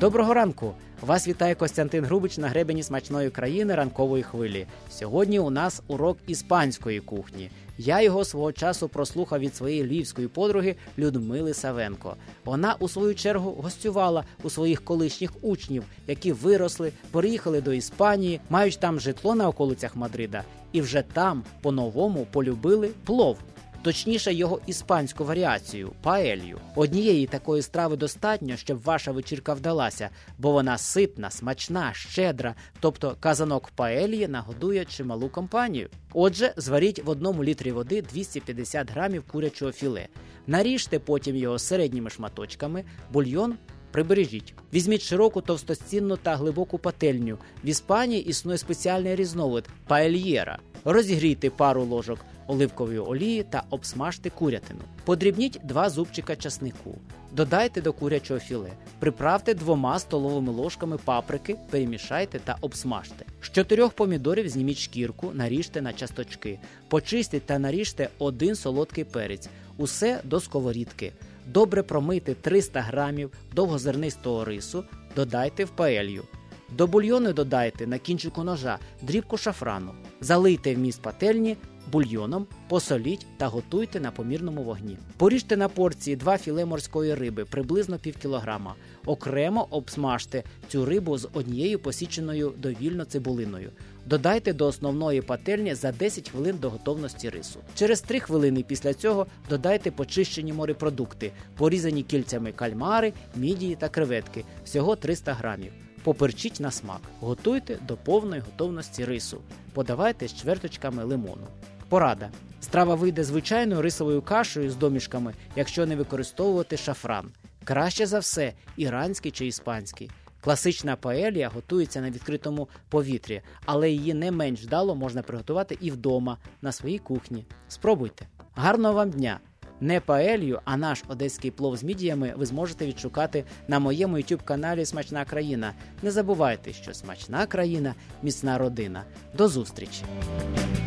Доброго ранку! Вас вітає Костянтин Грубич на гребені смачної країни ранкової хвилі. Сьогодні у нас урок іспанської кухні. Я його свого часу прослухав від своєї львівської подруги Людмили Савенко. Вона у свою чергу гостювала у своїх колишніх учнів, які виросли, переїхали до Іспанії, мають там житло на околицях Мадрида і вже там по-новому полюбили плов. Точніше, його іспанську варіацію – паелью. Однієї такої страви достатньо, щоб ваша вечірка вдалася, бо вона ситна, смачна, щедра, тобто казанок паельї нагодує чималу компанію. Отже, зваріть в 1 літрі води 250 грамів курячого філе. Наріжте потім його середніми шматочками, бульйон прибережіть. Візьміть широку, товстостінну та глибоку пательню. В Іспанії існує спеціальний різновид – паельєра. Розігрійте пару ложок оливкової олії та обсмажте курятину. Подрібніть 2 зубчика часнику. Додайте до курячого філе. Приправте 2 столовими ложками паприки, перемішайте та обсмажте. З 4 помідорів зніміть шкірку, наріжте на часточки. Почистіть та наріжте 1 солодкий перець. Усе до сковорідки. Добре промийте 300 грамів довгозернистого рису, додайте в паелью. До бульйону додайте на кінчику ножа дрібку шафрану. Залийте вміст пательні бульйоном, посоліть та готуйте на помірному вогні. Поріжте на порції 2 філе морської риби, приблизно пів кілограма. Окремо обсмажте цю рибу з однією посіченою довільно цибулиною. Додайте до основної пательні за 10 хвилин до готовності рису. Через 3 хвилини після цього додайте почищені морепродукти, порізані кільцями кальмари, мідії та креветки, всього 300 грамів. Поперчіть на смак. Готуйте до повної готовності рису. Подавайте з чверточками лимону. Порада. Страва вийде звичайною рисовою кашею з домішками, якщо не використовувати шафран. Краще за все іранський чи іспанський. Класична паелья готується на відкритому повітрі, але її не менш вдало можна приготувати і вдома, на своїй кухні. Спробуйте. Гарного вам дня! Не паелью, а наш одеський плов з мідіями ви зможете відшукати на моєму YouTube-каналі «Смачна країна». Не забувайте, що смачна країна – міцна родина. До зустрічі!